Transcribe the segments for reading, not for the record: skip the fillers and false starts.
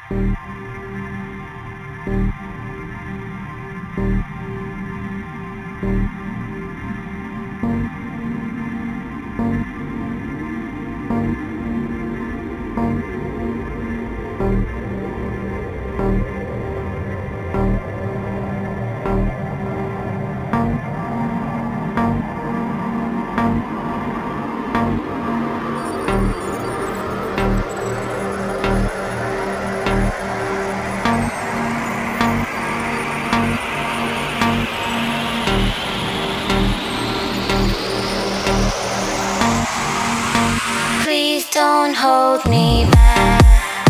Please don't hold me back.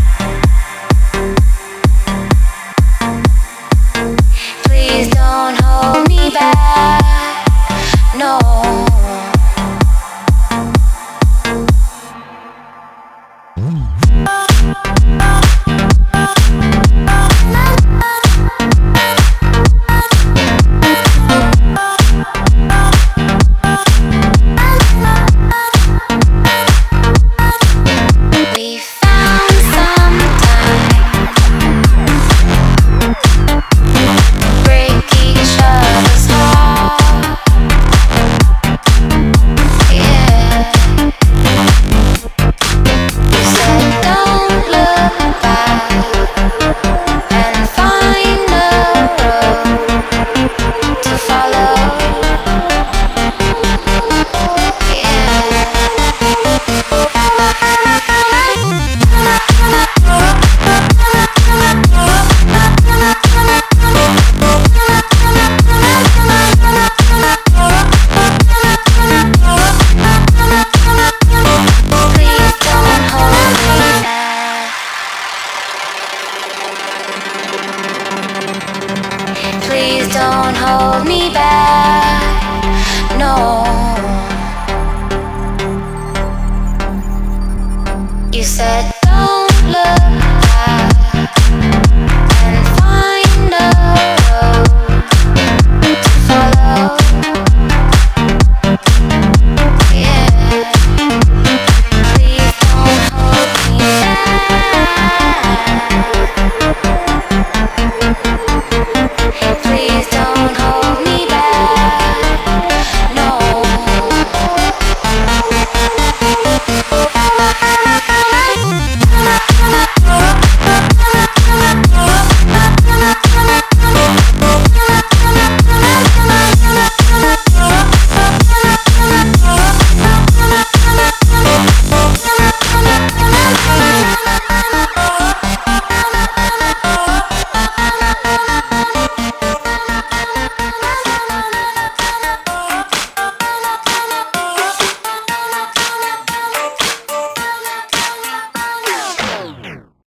Please don't hold me back. No. We found some time, break each other's heart. Yeah. You said don't look back and find a road to follow. Please don't hold me back. No. You said